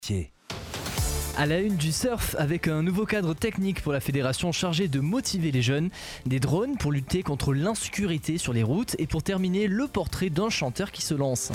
À la une du surf, avec un nouveau cadre technique pour la fédération chargée de motiver les jeunes, des drones pour lutter contre l'insécurité sur les routes et pour terminer le portrait d'un chanteur qui se lance.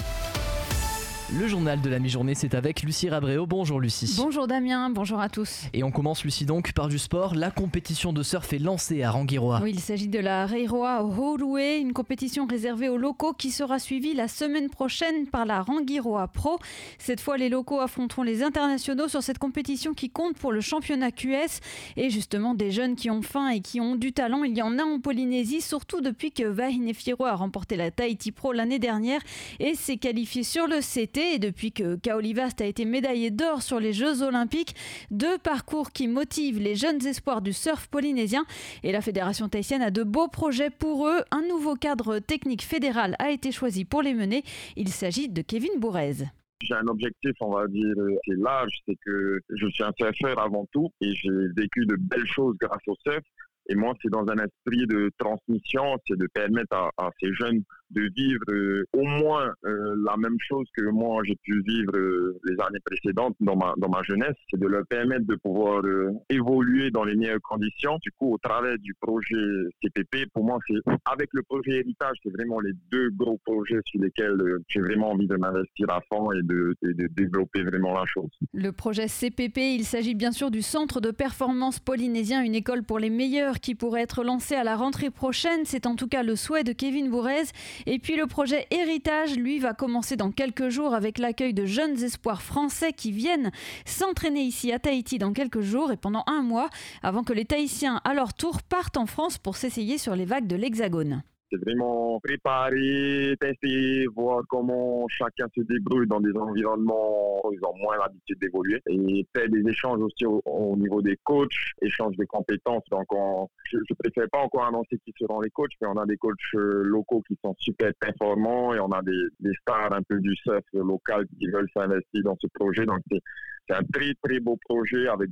Le journal de la mi-journée, c'est avec Lucie Rabréau. Bonjour Lucie. Bonjour Damien, bonjour à tous. Et on commence Lucie donc par du sport. La compétition de surf est lancée à Rangiroa. Oui, il s'agit de la Reiroa Horué, une compétition réservée aux locaux qui sera suivie la semaine prochaine par la Rangiroa Pro. Cette fois, les locaux affronteront les internationaux sur cette compétition qui compte pour le championnat QS. Et justement, des jeunes qui ont faim et qui ont du talent, il y en a en Polynésie, surtout depuis que Vahine Firo a remporté la Tahiti Pro l'année dernière et s'est qualifié sur le CT. Et depuis que Kaolivast a été médaillé d'or sur les Jeux Olympiques, deux parcours qui motivent les jeunes espoirs du surf polynésien. Et la fédération tahitienne a de beaux projets pour eux. Un nouveau cadre technique fédéral a été choisi pour les mener. Il s'agit de Kevin Bourrez. J'ai un objectif, on va dire, assez large, c'est que je suis un surfeur avant tout et j'ai vécu de belles choses grâce au surf. Et moi, c'est dans un esprit de transmission, c'est de permettre à ces jeunes de vivre au moins la même chose que moi j'ai pu vivre les années précédentes dans ma jeunesse. C'est de leur permettre de pouvoir évoluer dans les meilleures conditions. Du coup, au travers du projet CPP, pour moi, c'est avec le projet Héritage, c'est vraiment les deux gros projets sur lesquels j'ai vraiment envie de m'investir à fond et de développer vraiment la chose. Le projet CPP, il s'agit bien sûr du Centre de performance polynésien, une école pour les meilleurs qui pourrait être lancée à la rentrée prochaine. C'est en tout cas le souhait de Kevin Bourrez. Et puis le projet Héritage, lui, va commencer dans quelques jours avec l'accueil de jeunes espoirs français qui viennent s'entraîner ici à Tahiti dans quelques jours et pendant un mois, avant que les Tahitiens, à leur tour, partent en France pour s'essayer sur les vagues de l'Hexagone. C'est vraiment préparer, tester, voir comment chacun se débrouille dans des environnements où ils ont moins l'habitude d'évoluer. Et faire des échanges aussi au niveau des coachs, échange de compétences. Donc je ne préfère pas encore annoncer qui seront les coachs, mais on a des coachs locaux qui sont super performants et on a des stars un peu du surf local qui veulent s'investir dans ce projet. Donc c'est un très très beau projet avec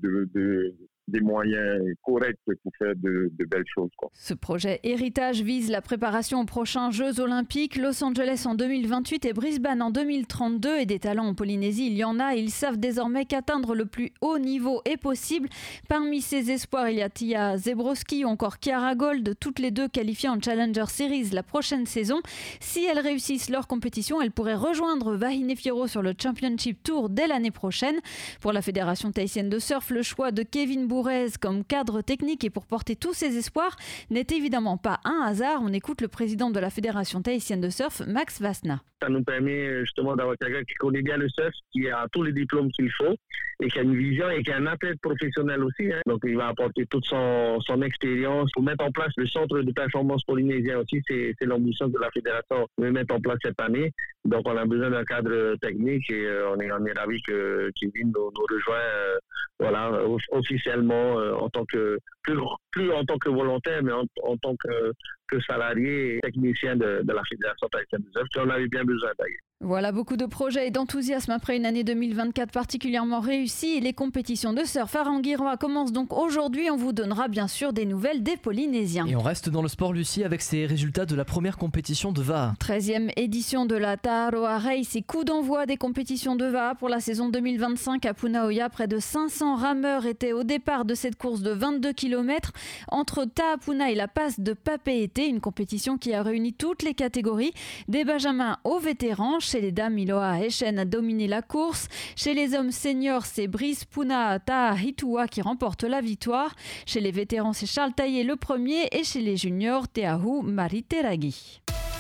des moyens corrects pour faire de belles choses, quoi. Ce projet Héritage vise la préparation aux prochains Jeux Olympiques, Los Angeles en 2028 et Brisbane en 2032. Et des talents en Polynésie, il y en a. Ils savent désormais qu'atteindre le plus haut niveau est possible. Parmi ces espoirs, il y a Tia Zebrowski ou encore Kiara Gold, toutes les deux qualifiées en Challenger Series la prochaine saison. Si elles réussissent leur compétition, elles pourraient rejoindre Vahine Firo sur le Championship Tour dès l'année prochaine. Pour la Fédération tahitienne de surf, le choix de Kevin Bourrez comme cadre technique et pour porter tous ses espoirs n'est évidemment pas un hasard. On écoute le président de la Fédération tahitienne de surf, Max Vasna. Ça nous permet justement d'avoir quelqu'un qui connaît bien le surf, qui a tous les diplômes qu'il faut et qui a une vision et qui est un athlète professionnel aussi. Donc il va apporter toute son expérience pour mettre en place le centre de performance polynésien aussi. C'est l'ambition de la fédération de mettre en place cette année. Donc on a besoin d'un cadre technique et on est ravis que Kevin nous rejoint officiellement en tant que plus en tant que volontaire, mais en tant que salarié et technicien de la Fédération tahitienne de surf, qu'on avait bien besoin d'ailleurs. Voilà, beaucoup de projets et d'enthousiasme après une année 2024 particulièrement réussie. Et les compétitions de surf à Rangiroa commencent donc aujourd'hui. On vous donnera bien sûr des nouvelles des Polynésiens. Et on reste dans le sport, Lucie, avec ces résultats de la première compétition de VAA. 13e édition de la Taaroa Race et coup d'envoi des compétitions de VAA pour la saison 2025 à Punaoya. Près de 500 rameurs étaient au départ de cette course de 22 km entre Taapuna et la passe de Papeete. Une compétition qui a réuni toutes les catégories, des benjamins aux vétérans. Chez les dames, Iloa Eshen a dominé la course. Chez les hommes seniors, c'est Brice Puna Tahitua qui remporte la victoire. Chez les vétérans, c'est Charles Taillé le premier. Et chez les juniors, Teahu Mariteragi.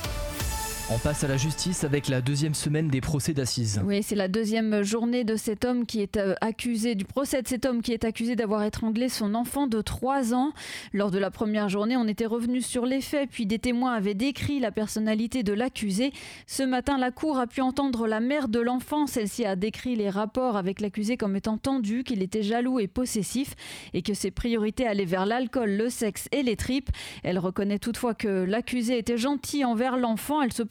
On passe à la justice avec la deuxième semaine des procès d'assises. Oui, c'est la deuxième journée de cet homme qui est accusé, du procès de cet homme qui est accusé d'avoir étranglé son enfant de 3 ans. Lors de la première journée, on était revenu sur les faits, puis des témoins avaient décrit la personnalité de l'accusé. Ce matin, la cour a pu entendre la mère de l'enfant. Celle-ci a décrit les rapports avec l'accusé comme étant tendus, qu'il était jaloux et possessif et que ses priorités allaient vers l'alcool, le sexe et les tripes. Elle reconnaît toutefois que l'accusé était gentil envers l'enfant. Elle se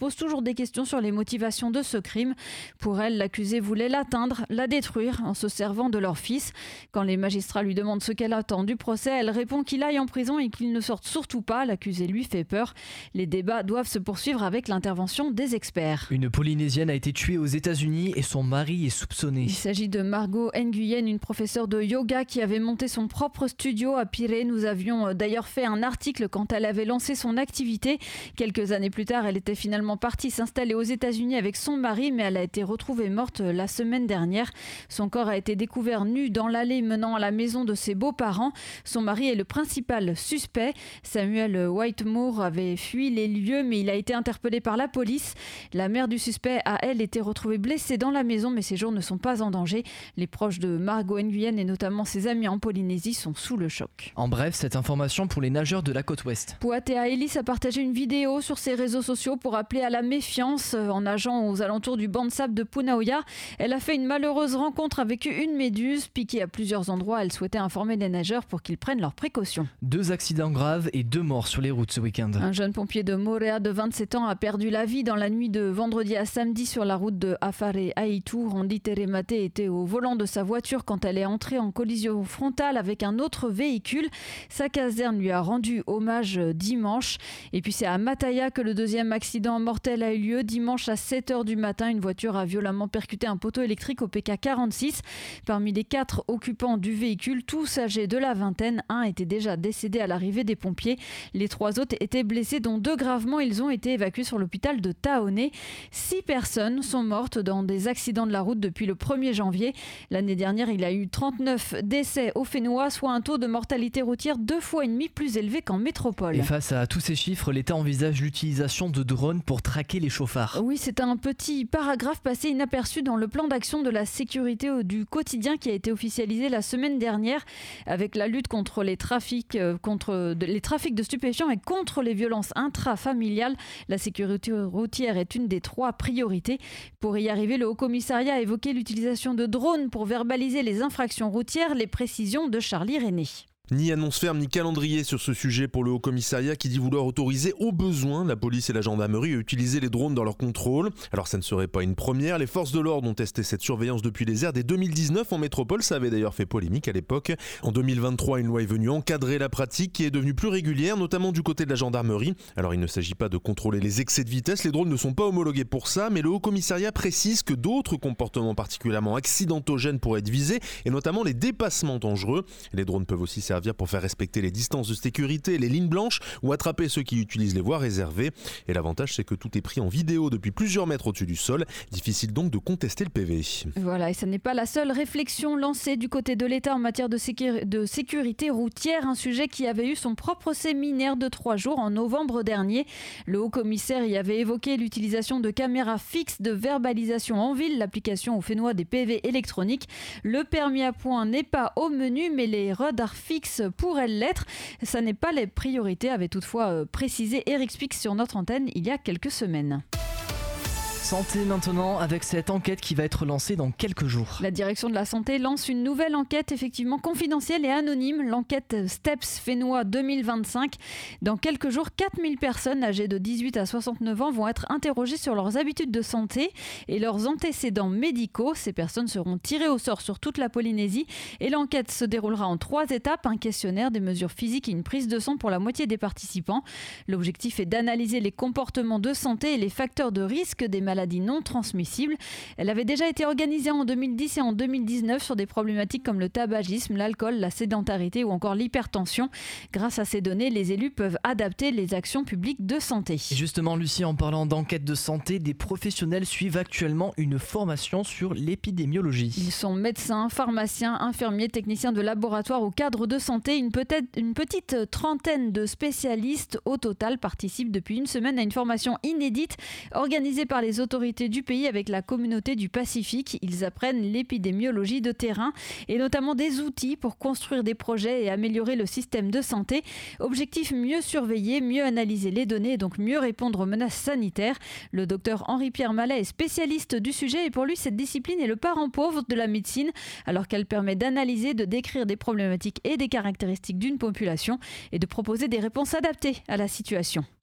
pose toujours des questions sur les motivations de ce crime. Pour elle, l'accusé voulait l'atteindre, la détruire en se servant de leur fils. Quand les magistrats lui demandent ce qu'elle attend du procès, elle répond qu'il aille en prison et qu'il ne sorte surtout pas. L'accusé lui fait peur. Les débats doivent se poursuivre avec l'intervention des experts. Une Polynésienne a été tuée aux États-Unis et son mari est soupçonné. Il s'agit de Margot Nguyen, une professeure de yoga qui avait monté son propre studio à Pirée. Nous avions d'ailleurs fait un article quand elle avait lancé son activité. Quelques années plus tard, elle était finalement partie s'installer aux États-Unis avec son mari, mais elle a été retrouvée morte la semaine dernière. Son corps a été découvert nu dans l'allée menant à la maison de ses beaux-parents. Son mari est le principal suspect. Samuel Whitemore avait fui les lieux, mais il a été interpellé par la police. La mère du suspect a, elle, été retrouvée blessée dans la maison, mais ses jours ne sont pas en danger. Les proches de Margot Nguyen et notamment ses amis en Polynésie sont sous le choc. En bref, cette information pour les nageurs de la côte ouest. Puatea Ellis a partagé une vidéo sur ses réseaux sociaux pour appeler à la méfiance en nageant aux alentours du banc de sable de Punaoya. Elle a fait une malheureuse rencontre avec une méduse piquée à plusieurs endroits. Elle souhaitait informer les nageurs pour qu'ils prennent leurs précautions. 2 accidents graves et 2 morts sur les routes ce week-end. Un jeune pompier de Moorea de 27 ans a perdu la vie dans la nuit de vendredi à samedi sur la route de Afare-Aitu. Randy Teremate était au volant de sa voiture quand elle est entrée en collision frontale avec un autre véhicule. Sa caserne lui a rendu hommage dimanche. Et puis c'est à Mataya que le deuxième accident mortel a eu lieu. Dimanche à 7h du matin, une voiture a violemment percuté un poteau électrique au PK 46. Parmi les 4 occupants du véhicule, tous âgés de la vingtaine, un était déjà décédé à l'arrivée des pompiers. Les 3 autres étaient blessés, dont 2 gravement. Ils ont été évacués sur l'hôpital de Taoné. 6 personnes sont mortes dans des accidents de la route depuis le 1er janvier. L'année dernière, il y a eu 39 décès au Fénois, soit un taux de mortalité routière 2,5 fois plus élevé qu'en métropole. Et face à tous ces chiffres, l'État envisage l'utilisation de drones pour traquer les chauffards. Oui, c'est un petit paragraphe passé inaperçu dans le plan d'action de la sécurité du quotidien qui a été officialisé la semaine dernière avec la lutte contre les trafics, les trafics de stupéfiants et contre les violences intrafamiliales. La sécurité routière est une des 3 priorités. Pour y arriver, le Haut-Commissariat a évoqué l'utilisation de drones pour verbaliser les infractions routières, les précisions de Charlie René. Ni annonce ferme ni calendrier sur ce sujet pour le Haut-Commissariat qui dit vouloir autoriser au besoin la police et la gendarmerie à utiliser les drones dans leur contrôle. Alors ça ne serait pas une première, les forces de l'ordre ont testé cette surveillance depuis les airs dès 2019 en métropole, ça avait d'ailleurs fait polémique à l'époque. En 2023, une loi est venue encadrer la pratique qui est devenue plus régulière, notamment du côté de la gendarmerie. Alors il ne s'agit pas de contrôler les excès de vitesse, les drones ne sont pas homologués pour ça, mais le Haut-Commissariat précise que d'autres comportements particulièrement accidentogènes pourraient être visés, et notamment les dépassements dangereux. Les drones peuvent aussi servir pour faire respecter les distances de sécurité, les lignes blanches ou attraper ceux qui utilisent les voies réservées. Et l'avantage, c'est que tout est pris en vidéo depuis plusieurs mètres au-dessus du sol. Difficile donc de contester le PV. Voilà, et ce n'est pas la seule réflexion lancée du côté de l'État en matière de sécurité routière, un sujet qui avait eu son propre séminaire de 3 jours en novembre dernier. Le haut-commissaire y avait évoqué l'utilisation de caméras fixes de verbalisation en ville, l'application au Fénois des PV électroniques. Le permis à points n'est pas au menu, mais les radars fixes pourraient l'être. Ça n'est pas les priorités, avait toutefois précisé Eric Spix sur notre antenne il y a quelques semaines. Santé maintenant, avec cette enquête qui va être lancée dans quelques jours. La direction de la santé lance une nouvelle enquête effectivement confidentielle et anonyme, l'enquête STEPS Fénois 2025. Dans quelques jours, 4000 personnes âgées de 18 à 69 ans vont être interrogées sur leurs habitudes de santé et leurs antécédents médicaux. Ces personnes seront tirées au sort sur toute la Polynésie et l'enquête se déroulera en 3 étapes, un questionnaire, des mesures physiques et une prise de sang pour la moitié des participants. L'objectif est d'analyser les comportements de santé et les facteurs de risque des maladies non transmissibles. Elle avait déjà été organisée en 2010 et en 2019 sur des problématiques comme le tabagisme, l'alcool, la sédentarité ou encore l'hypertension. Grâce à ces données, les élus peuvent adapter les actions publiques de santé. Et justement, Lucie, en parlant d'enquête de santé, des professionnels suivent actuellement une formation sur l'épidémiologie. Ils sont médecins, pharmaciens, infirmiers, techniciens de laboratoire ou cadres de santé. Une petite trentaine de spécialistes au total participent depuis une semaine à une formation inédite organisée par les autorités du pays avec la communauté du Pacifique. Ils apprennent l'épidémiologie de terrain et notamment des outils pour construire des projets et améliorer le système de santé. Objectif, mieux surveiller, mieux analyser les données et donc mieux répondre aux menaces sanitaires. Le docteur Henri-Pierre Mallet est spécialiste du sujet et pour lui, cette discipline est le parent pauvre de la médecine alors qu'elle permet d'analyser, de décrire des problématiques et des caractéristiques d'une population et de proposer des réponses adaptées à la situation.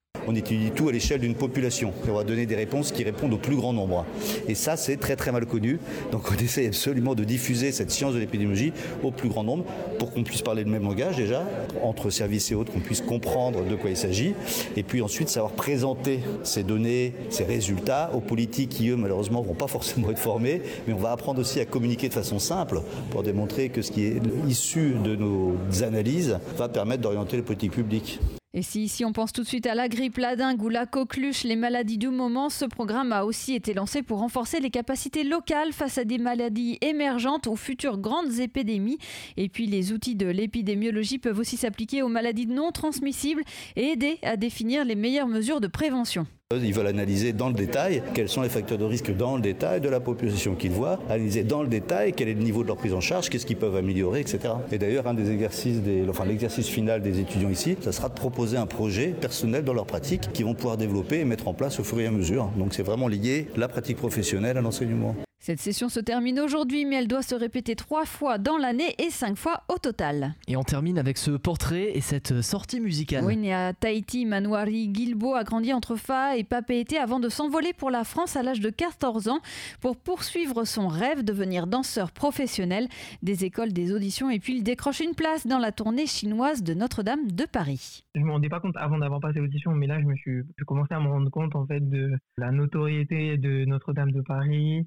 On étudie tout à l'échelle d'une population et on va donner des réponses qui répondent au plus grand nombre. Et ça, c'est très très mal connu. Donc on essaie absolument de diffuser cette science de l'épidémiologie au plus grand nombre pour qu'on puisse parler le même langage déjà, entre services et autres, qu'on puisse comprendre de quoi il s'agit. Et puis ensuite savoir présenter ces données, ces résultats aux politiques qui, eux, malheureusement, ne vont pas forcément être formés. Mais on va apprendre aussi à communiquer de façon simple pour démontrer que ce qui est issu de nos analyses va permettre d'orienter les politiques publiques. Et si ici on pense tout de suite à la grippe, la dengue ou la coqueluche, les maladies du moment, ce programme a aussi été lancé pour renforcer les capacités locales face à des maladies émergentes ou futures grandes épidémies. Et puis les outils de l'épidémiologie peuvent aussi s'appliquer aux maladies non transmissibles et aider à définir les meilleures mesures de prévention. Ils veulent analyser dans le détail quels sont les facteurs de risque dans le détail de la population qu'ils voient, analyser dans le détail quel est le niveau de leur prise en charge, qu'est-ce qu'ils peuvent améliorer, etc. Et d'ailleurs, un des exercices, l'exercice final des étudiants ici, ça sera de proposer un projet personnel dans leur pratique qu'ils vont pouvoir développer et mettre en place au fur et à mesure. Donc c'est vraiment lié la pratique professionnelle à l'enseignement. Cette session se termine aujourd'hui, mais elle doit se répéter 3 fois dans l'année et 5 fois au total. Et on termine avec ce portrait et cette sortie musicale. Oui, né à Tahiti, Manouari Guilbeault a grandi entre Faa et Papeete avant de s'envoler pour la France à l'âge de 14 ans pour poursuivre son rêve, devenir danseur professionnel, des écoles, des auditions, et puis il décroche une place dans la tournée chinoise de Notre-Dame de Paris. Je me rendais pas compte avant d'avoir passé l'audition, mais là je commençais à me rendre compte en fait de la notoriété de Notre-Dame de Paris,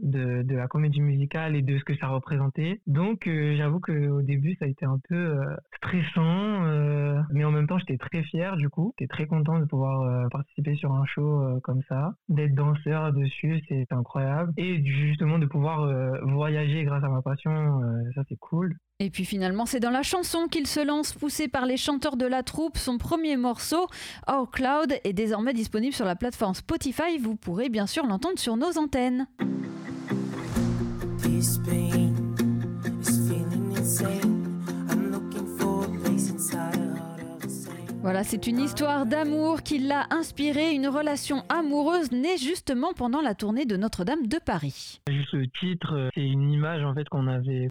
de la comédie musicale et de ce que ça représentait. Donc j'avoue qu'au début ça a été un peu stressant, mais en même temps j'étais très fier du coup. J'étais très content de pouvoir participer sur un show comme ça, d'être danseur dessus, c'est incroyable. Et justement de pouvoir voyager grâce à ma passion, ça c'est cool. Et puis finalement, c'est dans la chanson qu'il se lance, poussé par les chanteurs de la troupe. Son premier morceau, Our Cloud, est désormais disponible sur la plateforme Spotify. Vous pourrez bien sûr l'entendre sur nos antennes. Voilà, c'est une histoire d'amour qui l'a inspiré, une relation amoureuse née justement pendant la tournée de Notre-Dame de Paris. Juste le titre, c'est une image en fait qu'on avait